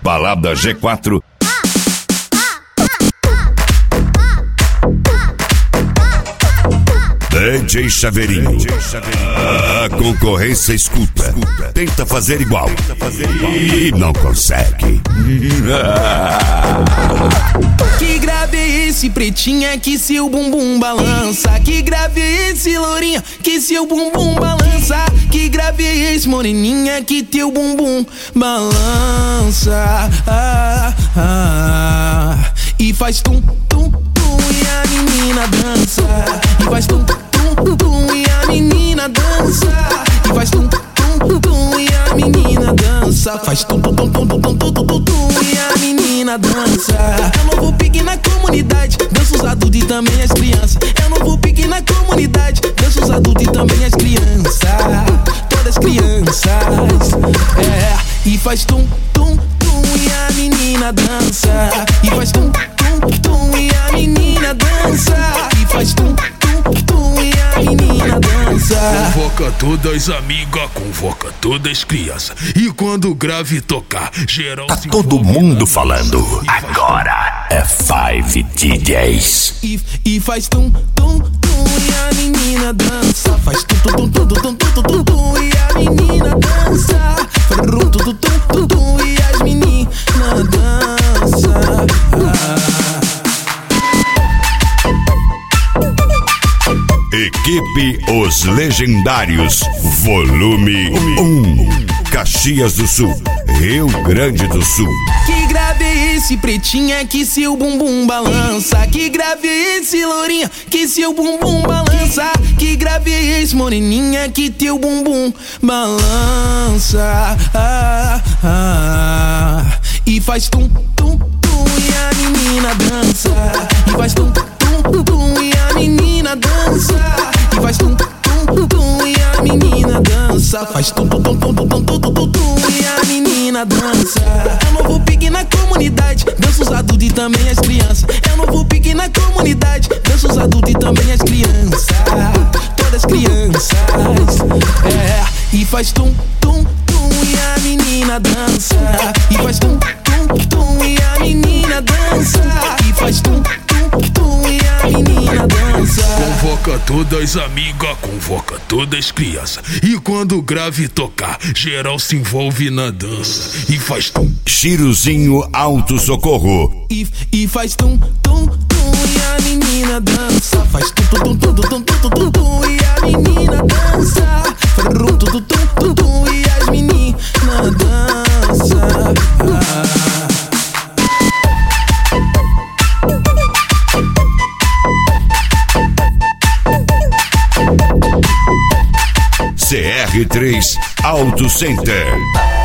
Balada G4. DJ Chaveirinho. A concorrência escuta. Tenta fazer igual. E não consegue. Que grave é esse pretinha que seu bumbum balança? Que grave é esse lourinha que seu bumbum balança? Que grave é esse moreninha que teu bumbum balança? E faz tum, tum, tum e a menina dança. E faz tum, tum, tum e a menina dança. E faz tum, tum, tum e a menina dança. Faz tum, tum, tum, tum, tum, tum, tum, tum, tum e a menina dança. É um novo pique na comunidade, dança os adultos e também as crianças. É um novo pique na comunidade, dança os adultos e também as crianças. Todas crianças. E faz tum, tum, tum e a menina dança. E faz tum, tum, tum e a menina dança. E faz tum, tum, tum e a menina dança. Convoca todas as amigas, convoca todas as crianças. E quando o grave tocar, geral tá todo mundo falando. Agora é 5 DJs. E faz tum, tum, tum e a menina dança. Faz tum, tum, tum, tum, tum, tum, tum, tum e a menina dança. Tum, tum, tum, tum, tum e as meninas dançam. Equipe Os Legendários, volume 1, Caxias do Sul, Rio Grande do Sul. Que grave é esse pretinha que seu bumbum balança? Que grave é esse lourinha que seu bumbum balança? Que grave é esse moreninha que teu bumbum balança? E faz tum, tum, tum e a menina dança. E faz tum, tum, tum e a menina dança. E faz tum, tum, tum e a menina dança. Faz tum, tum, tum, tum, tum, tum, tum, tum e a menina dança. É um novo pique na comunidade, dança os adultos e também as crianças. É um novo pique na comunidade, dança os adultos e também as crianças. Todas crianças. E faz tum, tum, tum e a menina dança. E faz tum, tum, tum e a menina dança. E faz tum, tum, tum e a menina dança. Convoca todas as amigas, convoca todas as crianças. E quando o grave tocar, geral se envolve na dança. E faz tum. Chiruzinho Auto Socorro. E faz tum, tum, tum e a menina dança. Faz tum, tum, tum, tum, tum, tum, tum, tum e a menina dança. Tum, tum, tum, tum, tum e as meninas dançam. CR3 Auto Center.